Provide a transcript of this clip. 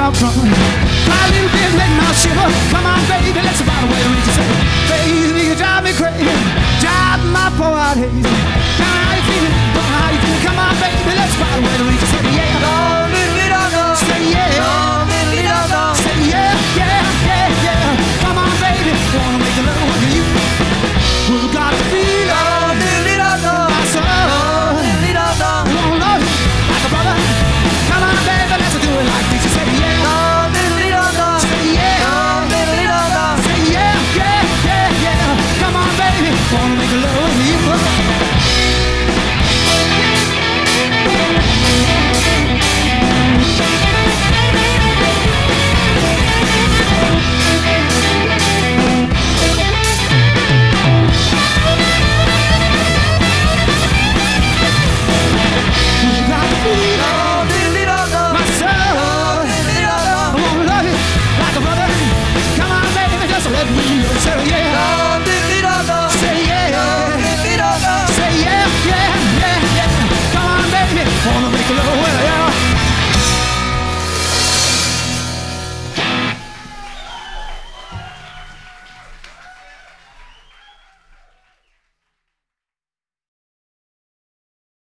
out front. My little bit make my shiver. Come on, baby, let's about the way we just say. Baby, you drive me crazy, drive my poor out hazy. Tell me how you feeling, how you feeling. Come on, baby, let's about the way we just say, yeah. No, little no, say yeah. No, little no, say yeah, yeah, yeah, yeah. Come on, baby, wanna make a little one of you. Well, got to feel.